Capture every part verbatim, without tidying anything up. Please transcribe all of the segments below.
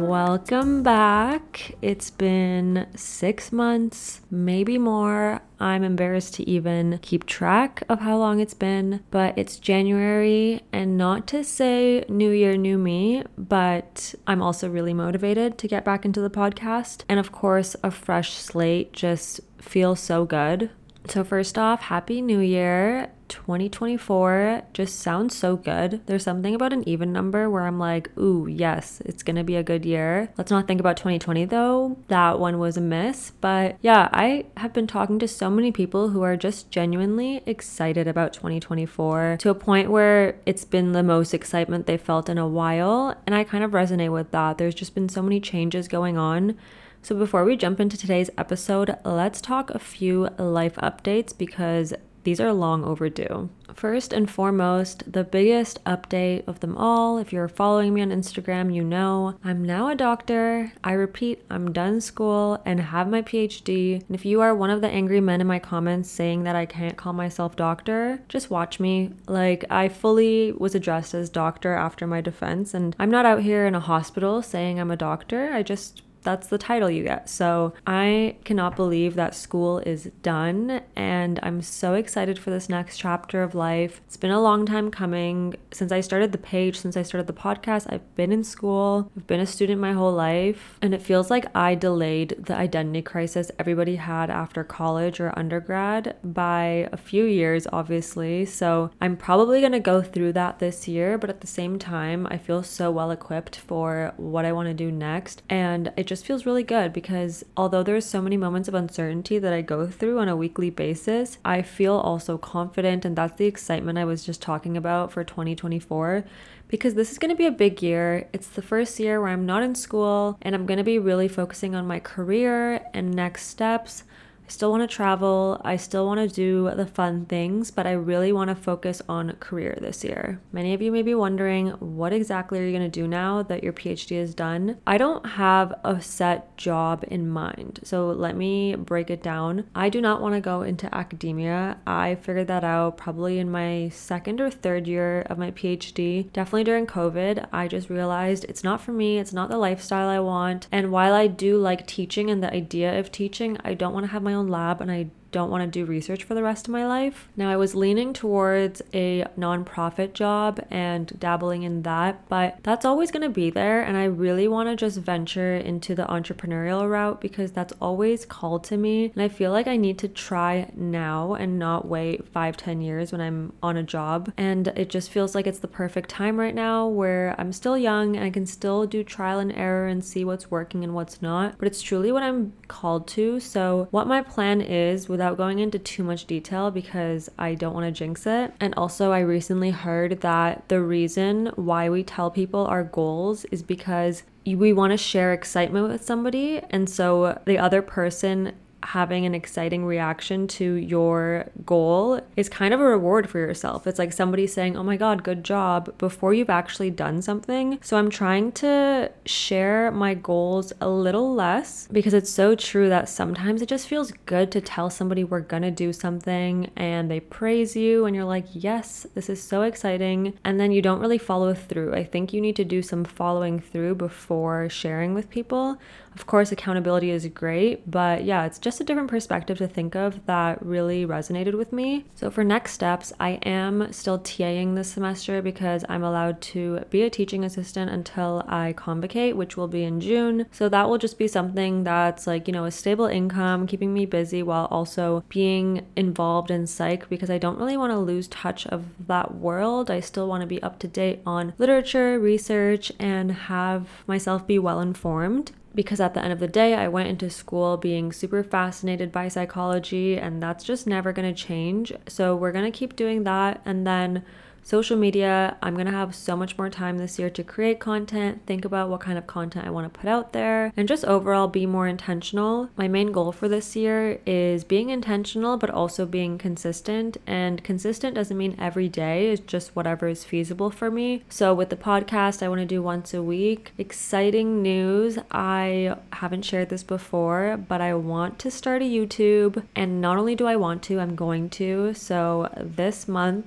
Welcome back. It's been six months, maybe more. I'm embarrassed to even keep track of how long it's been, but it's January, and not to say new year, new me, but I'm also really motivated to get back into the podcast. And of course, a fresh slate just feels so good. So first off, Happy New Year. twenty twenty-four just sounds so good. There's something about an even number where I'm like, ooh, yes, it's gonna be a good year. Let's not think about twenty twenty though. That one was a miss. But yeah, I have been talking to so many people who are just genuinely excited about twenty twenty-four to a point where it's been the most excitement they've felt in a while. And I kind of resonate with that. There's just been so many changes going on. So before we jump into today's episode, let's talk a few life updates because these are long overdue. First and foremost, the biggest update of them all, if you're following me on Instagram, you know I'm now a doctor. I repeat, I'm done school and have my P H D. And if you are one of the angry men in my comments saying that I can't call myself doctor, just watch me. Like, I fully was addressed as doctor after my defense, and I'm not out here in a hospital saying I'm a doctor. I just That's the title you get. So I cannot believe that school is done, and I'm so excited for this next chapter of life. It's been a long time coming. Since I started the page, since I started the podcast, I've been in school. I've been a student my whole life, and it feels like I delayed the identity crisis everybody had after college or undergrad by a few years, obviously. So I'm probably going to go through that this year, but at the same time, I feel so well equipped for what I want to do next. And it just feels really good because although there's so many moments of uncertainty that I go through on a weekly basis, I feel also confident, and that's the excitement I was just talking about for twenty twenty-four, because this is going to be a big year. It's the first year where I'm not in school, and I'm going to be really focusing on my career and next steps. I still want to travel, I still want to do the fun things, but I really want to focus on career this year. Many of you may be wondering, what exactly are you going to do now that your P H D is done? I don't have a set job in mind, so let me break it down. I do not want to go into academia. I figured that out probably in my second or third year of my P H D, definitely during COVID. I just realized it's not for me, it's not the lifestyle I want, and while I do like teaching and the idea of teaching, I don't want to have my own lab, and I don't want to do research for the rest of my life. Now, I was leaning towards a nonprofit job and dabbling in that, but that's always going to be there, and I really want to just venture into the entrepreneurial route because that's always called to me, and I feel like I need to try now and not wait five, ten years when I'm on a job. And it just feels like it's the perfect time right now where I'm still young and I can still do trial and error and see what's working and what's not, but it's truly what I'm called to. So what my plan is, with without going into too much detail because I don't want to jinx it. And also, I recently heard that the reason why we tell people our goals is because we want to share excitement with somebody, and so the other person having an exciting reaction to your goal is kind of a reward for yourself. It's like somebody saying, oh my God, good job, before you've actually done something. So I'm trying to share my goals a little less because it's so true that sometimes it just feels good to tell somebody we're gonna do something and they praise you and you're like, yes, this is so exciting. And then you don't really follow through. I think you need to do some following through before sharing with people. Of course, accountability is great, but yeah, it's just a different perspective to think of that really resonated with me. So for next steps, I am still TAing this semester because I'm allowed to be a teaching assistant until I convocate, which will be in June. So that will just be something that's like, you know, a stable income, keeping me busy while also being involved in psych because I don't really want to lose touch of that world. I still want to be up to date on literature, research, and have myself be well informed. Because at the end of the day, I went into school being super fascinated by psychology, and that's just never going to change. So we're going to keep doing that. And then social media, I'm going to have so much more time this year to create content, think about what kind of content I want to put out there, and just overall be more intentional. My main goal for this year is being intentional, but also being consistent. And consistent doesn't mean every day, it's just whatever is feasible for me. So with the podcast, I want to do once a week. Exciting news, I haven't shared this before, but I want to start a YouTube. And not only do I want to, I'm going to. So this month,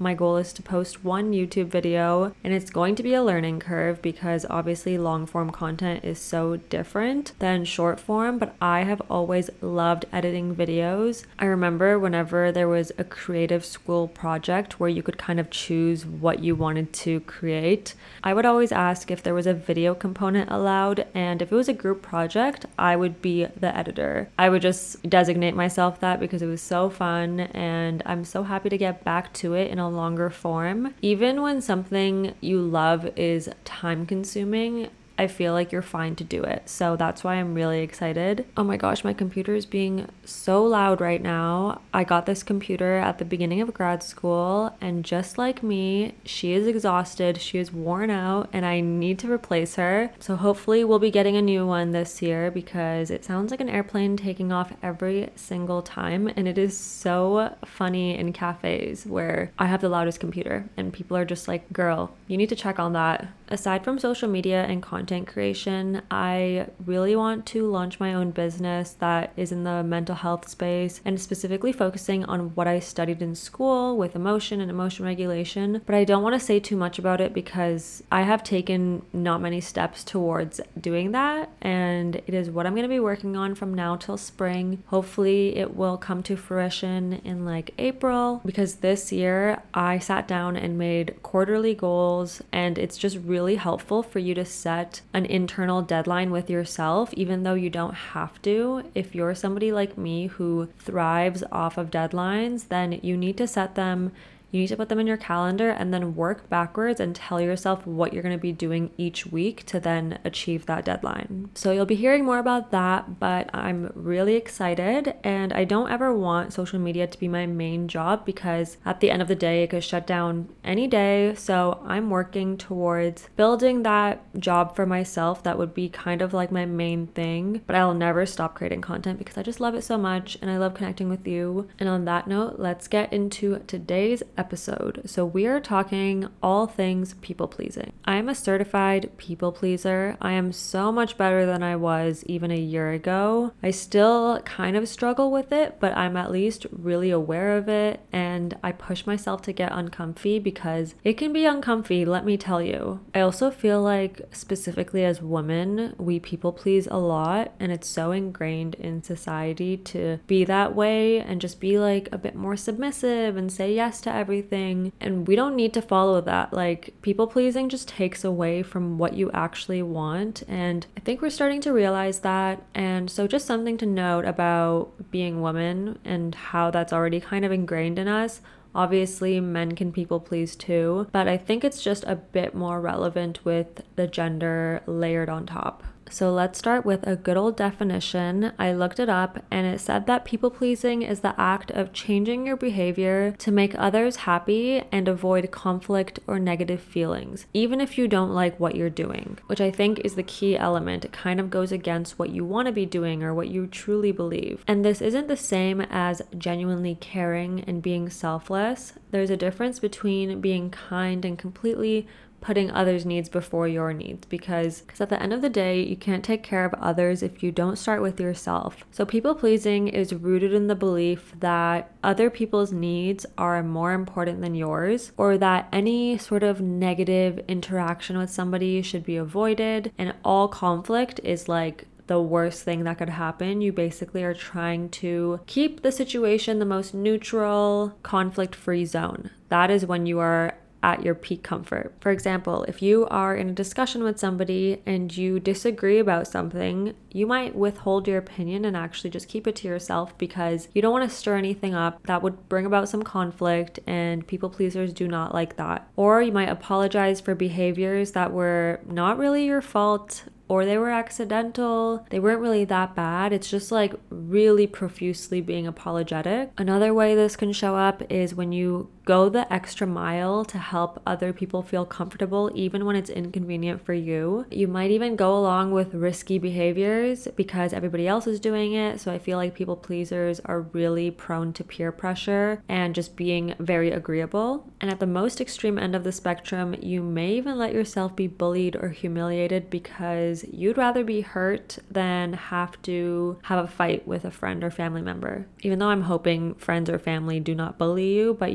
My goal is to post one YouTube video, and it's going to be a learning curve because obviously long form content is so different than short form, but I have always loved editing videos. I remember whenever there was a creative school project where you could kind of choose what you wanted to create, I would always ask if there was a video component allowed, and if it was a group project, I would be the editor. I would just designate myself that because it was so fun, and I'm so happy to get back to it in a longer form. Even when something you love is time consuming, I feel like you're fine to do it. So that's why I'm really excited. Oh my gosh, my computer is being so loud right now. I got this computer at the beginning of grad school, and just like me, she is exhausted, she is worn out, and I need to replace her. So hopefully we'll be getting a new one this year because it sounds like an airplane taking off every single time, and it is so funny in cafes where I have the loudest computer and people are just like, girl, you need to check on that. Aside from social media and content creation, I really want to launch my own business that is in the mental health space and specifically focusing on what I studied in school with emotion and emotion regulation. But I don't want to say too much about it because I have taken not many steps towards doing that, and it is what I'm going to be working on from now till spring. Hopefully it will come to fruition in like April, because this year I sat down and made quarterly goals, and it's just really really helpful for you to set an internal deadline with yourself, even though you don't have to. If you're somebody like me who thrives off of deadlines, then you need to set them. You need to put them in your calendar and then work backwards and tell yourself what you're going to be doing each week to then achieve that deadline. So you'll be hearing more about that, but I'm really excited, and I don't ever want social media to be my main job because at the end of the day, it could shut down any day. So I'm working towards building that job for myself that would be kind of like my main thing, but I'll never stop creating content because I just love it so much and I love connecting with you. And on that note, let's get into today's episode. So we are talking all things people pleasing. I am a certified people pleaser. I am so much better than I was even a year ago. I still kind of struggle with it, but I'm at least really aware of it, and I push myself to get uncomfy because it can be uncomfy, let me tell you. I also feel like specifically as women, we people please a lot, and it's so ingrained in society to be that way and just be like a bit more submissive and say yes to everything. Everything, and we don't need to follow that. Like, people pleasing just takes away from what you actually want, and I think we're starting to realize that. And so just something to note about being women and how that's already kind of ingrained in us. Obviously, men can people please too, but I think it's just a bit more relevant with the gender layered on top. So let's start with a good old definition. I looked it up and it said that people pleasing is the act of changing your behavior to make others happy and avoid conflict or negative feelings, even if you don't like what you're doing, which I think is the key element. It kind of goes against what you want to be doing or what you truly believe. And this isn't the same as genuinely caring and being selfless. There's a difference between being kind and completely putting others' needs before your needs, because because at the end of the day, you can't take care of others if you don't start with yourself. So people pleasing is rooted in the belief that other people's needs are more important than yours, or that any sort of negative interaction with somebody should be avoided, and all conflict is like the worst thing that could happen. You basically are trying to keep the situation the most neutral, conflict-free zone. That is when you are at your peak comfort. For example, if you are in a discussion with somebody and you disagree about something, you might withhold your opinion and actually just keep it to yourself because you don't want to stir anything up that would bring about some conflict, and people pleasers do not like that. Or you might apologize for behaviors that were not really your fault, or they were accidental, they weren't really that bad. It's just like really profusely being apologetic. Another way this can show up is when you go the extra mile to help other people feel comfortable, even when it's inconvenient for you. You might even go along with risky behaviors because everybody else is doing it. So I feel like people pleasers are really prone to peer pressure and just being very agreeable. And at the most extreme end of the spectrum, you may even let yourself be bullied or humiliated because you'd rather be hurt than have to have a fight with a friend or family member. Even though I'm hoping friends or family do not bully you, but you know, when you're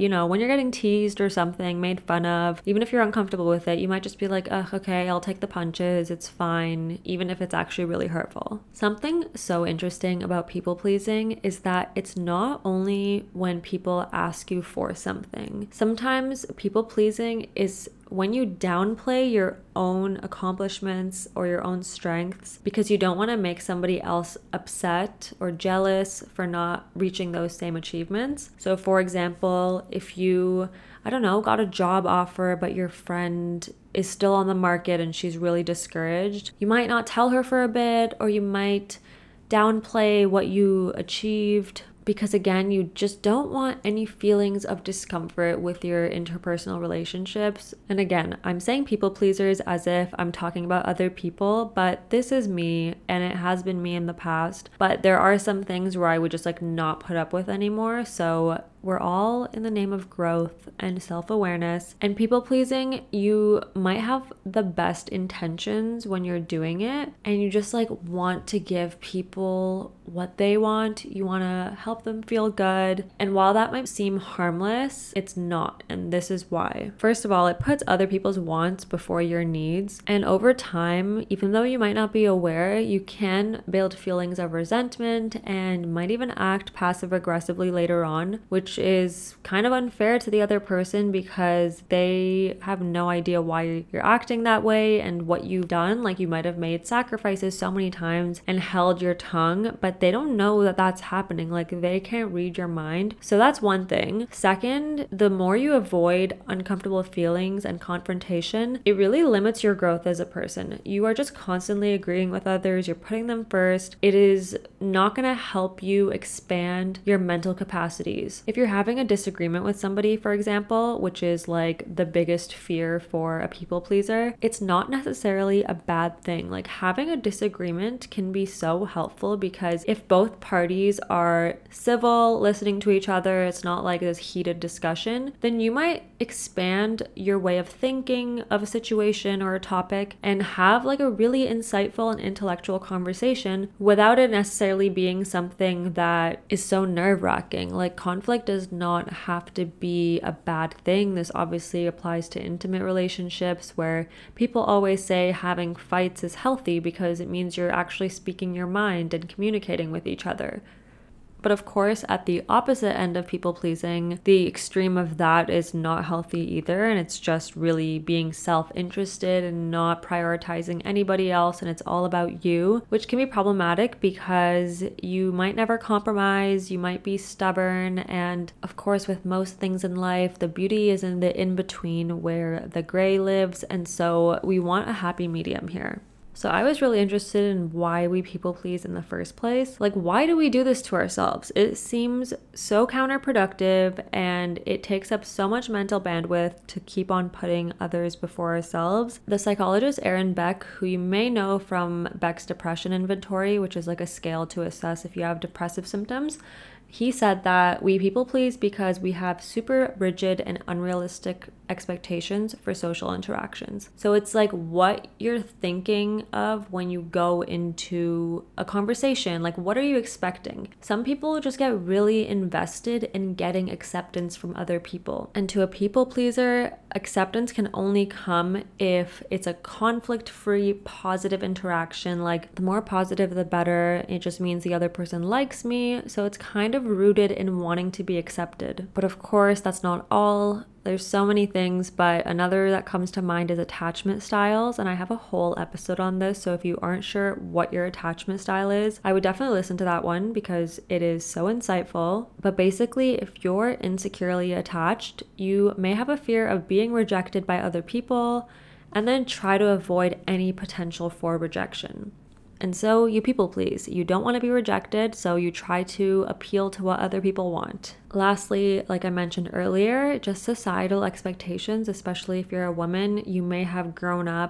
you're getting teased or something, made fun of, even if you're uncomfortable with it, you might just be like, ugh, okay, I'll take the punches, it's fine, even if it's actually really hurtful. Something so interesting about people pleasing is that it's not only when people ask you for something. Sometimes people pleasing is when you downplay your own accomplishments or your own strengths because you don't want to make somebody else upset or jealous for not reaching those same achievements. So for example, if you, I don't know, got a job offer, but your friend is still on the market and she's really discouraged, you might not tell her for a bit, or you might downplay what you achieved, because again, you just don't want any feelings of discomfort with your interpersonal relationships. And again, I'm saying people pleasers as if I'm talking about other people, but this is me and it has been me in the past. But there are some things where I would just like not put up with anymore. So we're all in the name of growth and self-awareness. And people pleasing, you might have the best intentions when you're doing it, and you just like want to give people what they want. You want to help them feel good. And while that might seem harmless, it's not. And this is why. First of all, it puts other people's wants before your needs. And over time, even though you might not be aware, you can build feelings of resentment and might even act passive aggressively later on, which is kind of unfair to the other person because they have no idea why you're acting that way and what you've done. Like you might have made sacrifices so many times and held your tongue, but they don't know that that's happening. Like they can't read your mind. So that's one thing. Second, the more you avoid uncomfortable feelings and confrontation, it really limits your growth as a person. You are just constantly agreeing with others. You're putting them first. It is not going to help you expand your mental capacities. If you're having a disagreement with somebody, for example, which is like the biggest fear for a people pleaser, it's not necessarily a bad thing. Like having a disagreement can be so helpful because if both parties are civil, listening to each other, it's not like this heated discussion, then you might expand your way of thinking of a situation or a topic and have like a really insightful and intellectual conversation without it necessarily being something that is so nerve-wracking. Like conflict does not have to be a bad thing. This obviously applies to intimate relationships where people always say having fights is healthy because it means you're actually speaking your mind and communicating with each other. But of course, at the opposite end of people pleasing, the extreme of that is not healthy either. And it's just really being self-interested and not prioritizing anybody else. And it's all about you, which can be problematic because you might never compromise. You might be stubborn. And of course, with most things in life, the beauty is in the in-between where the gray lives. And so we want a happy medium here. So I was really interested in why we people please in the first place. Like, why do we do this to ourselves? It seems so counterproductive and it takes up so much mental bandwidth to keep on putting others before ourselves. The psychologist Aaron Beck, who you may know from Beck's Depression Inventory, which is like a scale to assess if you have depressive symptoms, he said that we people please because we have super rigid and unrealistic expectations for social interactions. So it's like what you're thinking of when you go into a conversation. Like, what are you expecting? Some people just get really invested in getting acceptance from other people. And to a people pleaser, acceptance can only come if it's a conflict-free, positive interaction. Like, the more positive, the better. It just means the other person likes me. So it's kind of rooted in wanting to be accepted. But of course, that's not all. There's so many things, but another that comes to mind is attachment styles, and I have a whole episode on this, so if you aren't sure what your attachment style is, I would definitely listen to that one because it is so insightful. But basically, if you're insecurely attached, you may have a fear of being rejected by other people and then try to avoid any potential for rejection. And so you people please. You don't want to be rejected, so you try to appeal to what other people want. Lastly, like I mentioned earlier, just societal expectations, especially if you're a woman, you may have grown up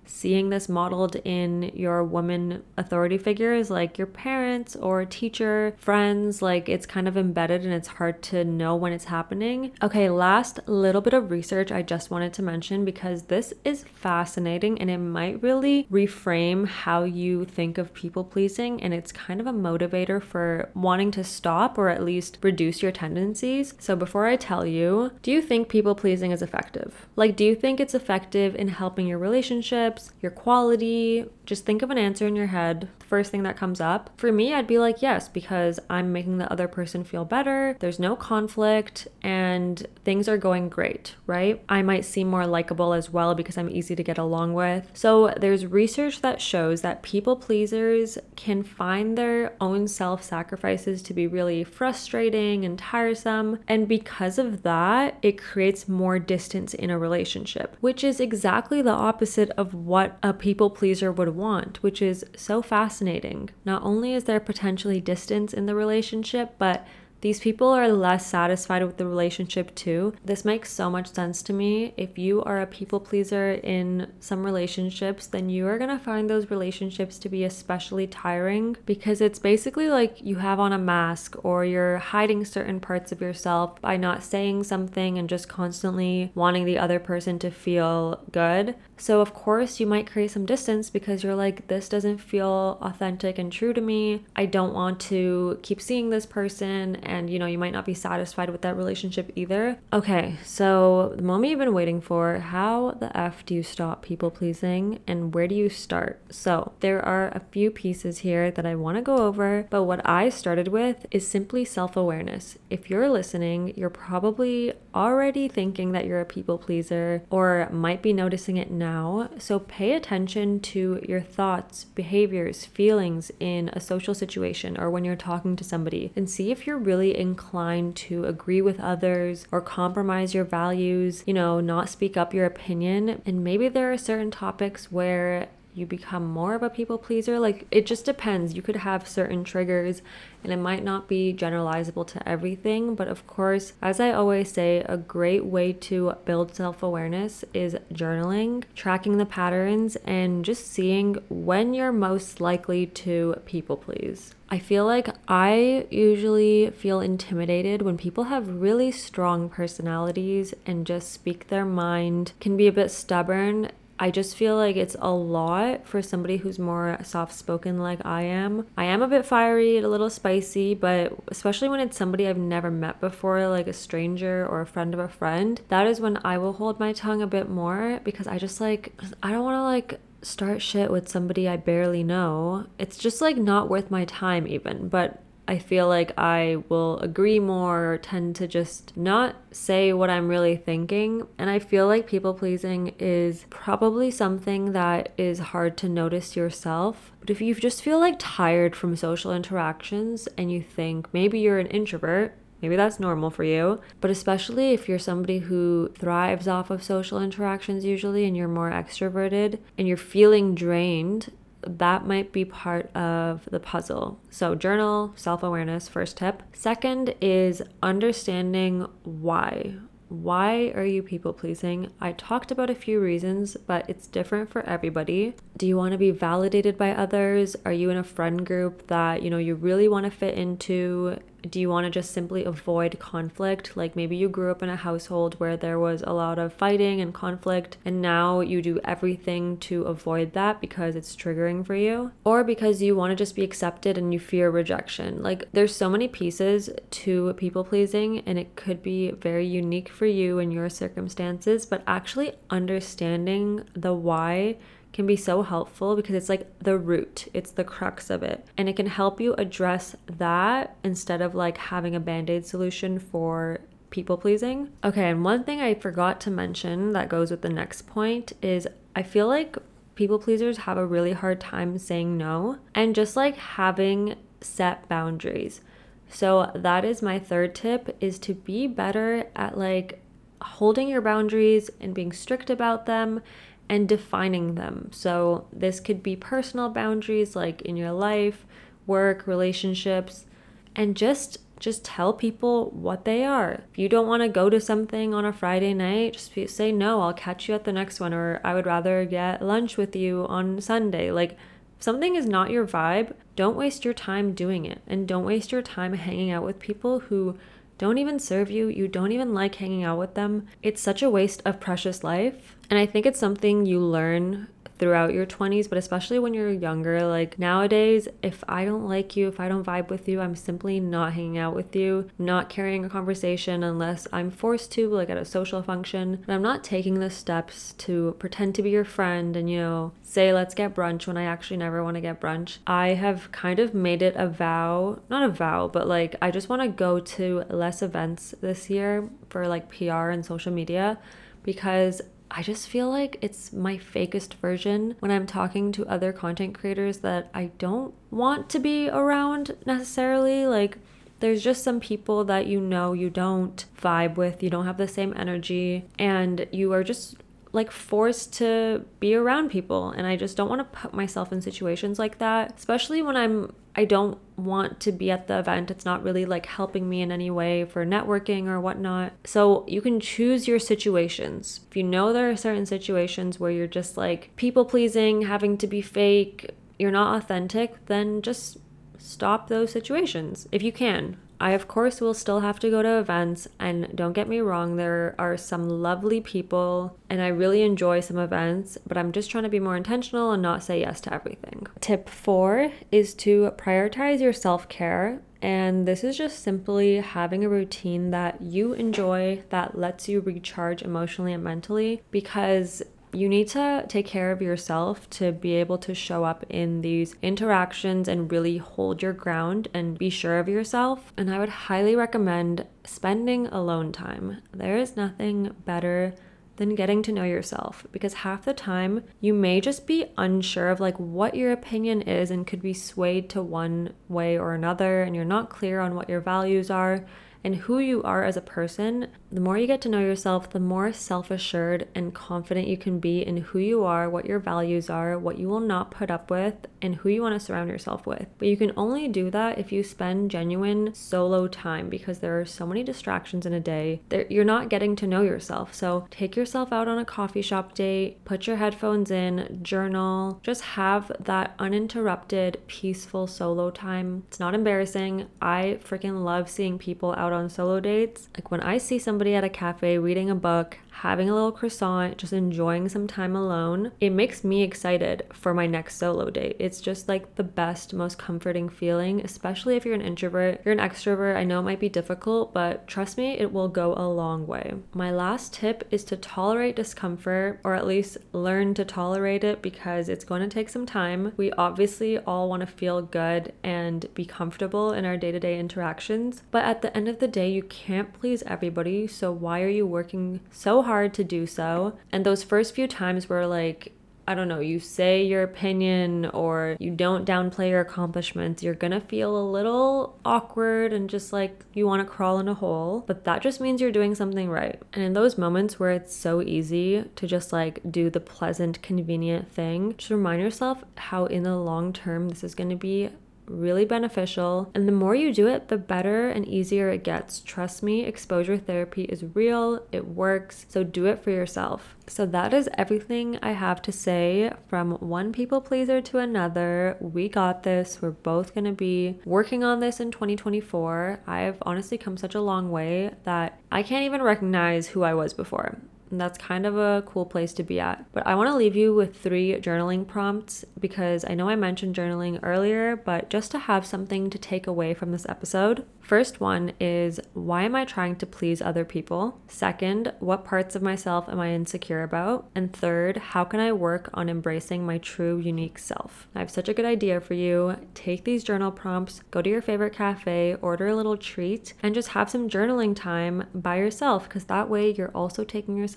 seeing this modeled in your women authority figures like your parents or teacher, friends, like it's kind of embedded and it's hard to know when it's happening. Okay, last little bit of research I just wanted to mention because this is fascinating and it might really reframe how you think of people pleasing, and it's kind of a motivator for wanting to stop or at least reduce your tendencies. So before I tell you, do you think people pleasing is effective? Like, do you think it's effective in helping your relationships, your quality? Just think of an answer in your head, the first thing that comes up. For me, I'd be like, yes, because I'm making the other person feel better, there's no conflict, and things are going great, right? I might seem more likable as well because I'm easy to get along with. So there's research that shows that people pleasers can find their own self-sacrifices to be really frustrating and tiresome, and because of that, it creates more distance in a relationship, which is exactly the opposite of what a people pleaser would want, which is so fascinating. Not only is there potentially distance in the relationship, but these people are less satisfied with the relationship too. This makes so much sense to me. If you are a people pleaser in some relationships, then you are going to find those relationships to be especially tiring because it's basically like you have on a mask or you're hiding certain parts of yourself by not saying something and just constantly wanting the other person to feel good. So of course you might create some distance because you're like, this doesn't feel authentic and true to me. I don't want to keep seeing this person. And you know, you might not be satisfied with that relationship either. Okay, so the moment you've been waiting for, how the F do you stop people pleasing and where do you start? So there are a few pieces here that I want to go over, but what I started with is simply self-awareness. If you're listening, you're probably already thinking that you're a people pleaser or might be noticing it now. So pay attention to your thoughts, behaviors, feelings in a social situation or when you're talking to somebody, and see if you're really inclined to agree with others or compromise your values, you know, not speak up your opinion. And maybe there are certain topics where you become more of a people pleaser. Like, it just depends. You could have certain triggers and it might not be generalizable to everything. But of course, as I always say, a great way to build self-awareness is journaling, tracking the patterns, and just seeing when you're most likely to people please. I feel like I usually feel intimidated when people have really strong personalities and just speak their mind, can be a bit stubborn. I just feel like it's a lot for somebody who's more soft-spoken like I am. I am a bit fiery, a little spicy, but especially when it's somebody I've never met before, like a stranger or a friend of a friend, that is when I will hold my tongue a bit more because I just like, I don't want to like start shit with somebody I barely know. It's just like not worth my time even, but I feel like I will agree more or tend to just not say what I'm really thinking. And I feel like people pleasing is probably something that is hard to notice yourself. But if you just feel like tired from social interactions and you think maybe you're an introvert, maybe that's normal for you, but especially if you're somebody who thrives off of social interactions usually and you're more extroverted and you're feeling drained, that might be part of the puzzle. So journal, self-awareness, first tip. Second is understanding why. Why are you people pleasing? I talked about a few reasons, but it's different for everybody. Do you want to be validated by others? Are you in a friend group that, you know, you really want to fit into? Do you want to just simply avoid conflict? Like maybe you grew up in a household where there was a lot of fighting and conflict, and now you do everything to avoid that because it's triggering for you, or because you want to just be accepted and you fear rejection. Like there's so many pieces to people pleasing, and it could be very unique for you and your circumstances, but actually understanding the why can be so helpful because it's like the root, it's the crux of it, and it can help you address that instead of like having a band-aid solution for people pleasing. Okay, and one thing I forgot to mention that goes with the next point is I feel like people pleasers have a really hard time saying no and just like having set boundaries. So that is my third tip, is to be better at like holding your boundaries and being strict about them and defining them. So this could be personal boundaries like in your life, work, relationships, and just just tell people what they are. If you don't want to go to something on a Friday night, just say no, I'll catch you at the next one, or I would rather get lunch with you on Sunday. Like, if something is not your vibe, don't waste your time doing it, and don't waste your time hanging out with people who don't even serve you. You don't even like hanging out with them. It's such a waste of precious life. And I think it's something you learn throughout your twenties, but especially when you're younger. Like nowadays, if I don't like you, if I don't vibe with you, I'm simply not hanging out with you, not carrying a conversation unless I'm forced to, like at a social function. And I'm not taking the steps to pretend to be your friend and, you know, say, let's get brunch when I actually never want to get brunch. I have kind of made it a vow, not a vow, but like I just want to go to less events this year for like P R and social media, because I just feel like it's my fakest version when I'm talking to other content creators that I don't want to be around necessarily. Like, there's just some people that you know you don't vibe with, you don't have the same energy, and you are just like forced to be around people. And I just don't want to put myself in situations like that, especially when I'm I don't want to be at the event. It's not really like helping me in any way for networking or whatnot. So you can choose your situations. If you know there are certain situations where you're just like people pleasing, having to be fake, you're not authentic, then just stop those situations if you can. I, of course, will still have to go to events, and don't get me wrong, there are some lovely people and I really enjoy some events, but I'm just trying to be more intentional and not say yes to everything. Tip four is to prioritize your self-care. And this is just simply having a routine that you enjoy, that lets you recharge emotionally and mentally, because you need to take care of yourself to be able to show up in these interactions and really hold your ground and be sure of yourself. And I would highly recommend spending alone time. There is nothing better than getting to know yourself, because half the time you may just be unsure of like what your opinion is and could be swayed to one way or another, and you're not clear on what your values are and who you are as a person. The more you get to know yourself, the more self-assured and confident you can be in who you are, what your values are, what you will not put up with, and who you want to surround yourself with. But you can only do that if you spend genuine solo time, because there are so many distractions in a day that you're not getting to know yourself. So take yourself out on a coffee shop date, put your headphones in, journal, just have that uninterrupted, peaceful solo time. It's not embarrassing. I freaking love seeing people out on solo dates. Like when I see somebody at a cafe reading a book, having a little croissant, just enjoying some time alone, it makes me excited for my next solo date. It's just like the best, most comforting feeling, especially if you're an introvert. You're an extrovert, I know it might be difficult, but trust me, it will go a long way. My last tip is to tolerate discomfort, or at least learn to tolerate it, because it's going to take some time. We obviously all want to feel good and be comfortable in our day-to-day interactions, but at the end of the day, you can't please everybody, so why are you working so hard hard to do so? And those first few times where like, I don't know, you say your opinion or you don't downplay your accomplishments, you're gonna feel a little awkward and just like you want to crawl in a hole, but that just means you're doing something right. And in those moments where it's so easy to just like do the pleasant, convenient thing, just remind yourself how in the long term this is going to be really beneficial, and the more you do it, the better and easier it gets. Trust me, exposure therapy is real, it works, so do it for yourself. So that is everything I have to say. From one people pleaser to another, we got this. We're both going to be working on this in twenty twenty-four. I've honestly come such a long way that I can't even recognize who I was before. And that's kind of a cool place to be at. But I want to leave you with three journaling prompts, because I know I mentioned journaling earlier, but just to have something to take away from this episode. First one is, why am I trying to please other people? Second, what parts of myself am I insecure about? And third, how can I work on embracing my true, unique self? I have such a good idea for you. Take these journal prompts, go to your favorite cafe, order a little treat, and just have some journaling time by yourself, because that way you're also taking yourself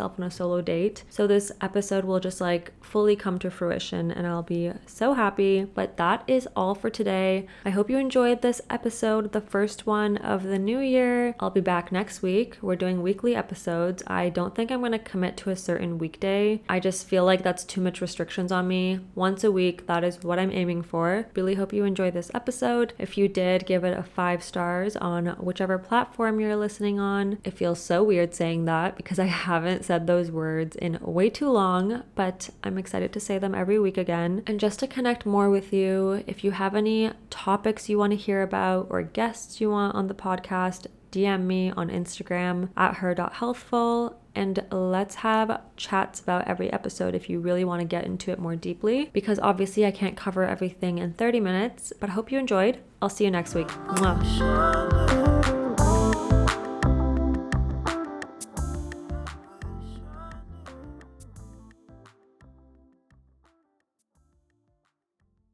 myself on a solo date. So this episode will just like fully come to fruition and I'll be so happy. But that is all for today. I hope you enjoyed this episode, the first one of the new year. I'll be back next week. We're doing weekly episodes. I don't think I'm going to commit to a certain weekday. I just feel like that's too much restrictions on me. Once a week, that is what I'm aiming for. Really hope you enjoyed this episode. If you did, give it a five stars on whichever platform you're listening on. It feels so weird saying that because I haven't said those words in way too long, but I'm excited to say them every week again. And just to connect more with you, if you have any topics you want to hear about or guests you want on the podcast, D M me on Instagram at her dot healthful, and let's have chats about every episode if you really want to get into it more deeply, because obviously I can't cover everything in thirty minutes, but I hope you enjoyed. I'll see you next week. Mwah.